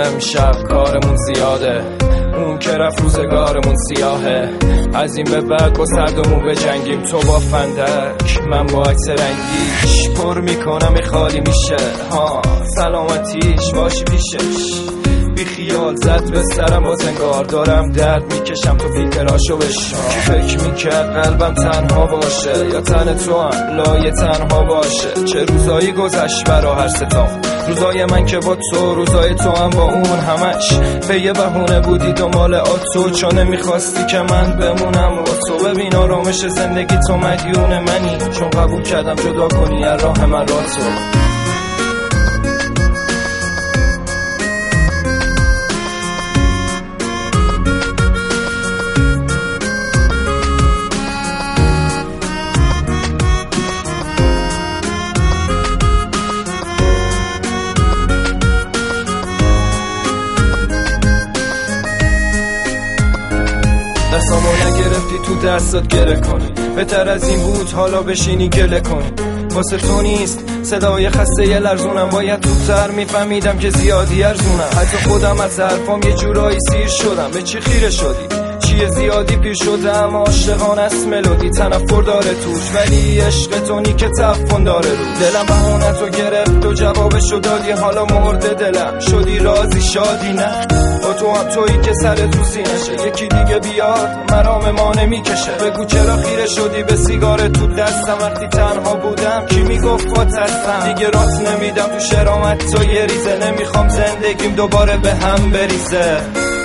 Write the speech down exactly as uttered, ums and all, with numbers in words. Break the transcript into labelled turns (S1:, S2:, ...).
S1: امشب کارمون زیاده، اون که رفت روزگارمون سیاهه. از این به بعد با سردمون بجنگیم، تو با فندک من با عکس رنگیش. پر میکنم خالی میشه ها، سلامتیش باشی پیشش. بی خیال زد به سرم با زنگار، دارم درد میکشم تو فیلتراشو بشم. کی فکر میکرد قلبم تنها باشه، یا تن تو هم لایه تنها باشه. چه روزایی گذشت برا هر ستام، روزای من که با تو، روزای تو هم با اون. همش به یه بهونه بودی دنبال آتو، چون نمیخواستی که من بمونم با تو. ببین آرامش زندگی تو مدیون منی، چون قبول کردم جدا کنی از راه من را تو. دستامو نگرفتی تو دستات گره کنی، بهتر از این بود حالا بشینی گله کنی. واسه تو نیست صدای خسته یه لرزونم، باید تو تر میفهمیدم که زیادی ارزونم. حتی خودم از حرفام یه جورایی سیر شدم. به چی خیره شدی؟ چیه زیادی پیر شدم، عاشقان است ملودی تنفر داره توش، ولی عشق تونی که تفن داره رو. دلم بهونه تو گرفت و جوابشو دادی، حالا مرده دلم شدی راضی شادی نه. با تو هم تویی که سر تو سینشه، یکی دیگه بیاد مرام ما نمیکشه. بگو چرا خیره شدی به سیگار تو دستم، وقتی تنها بودم کی میگفت با ترسم. دیگه راست نمیدم تو شرامت تو یه ریزه، نمیخوام زندگیم دوباره به هم بریزه.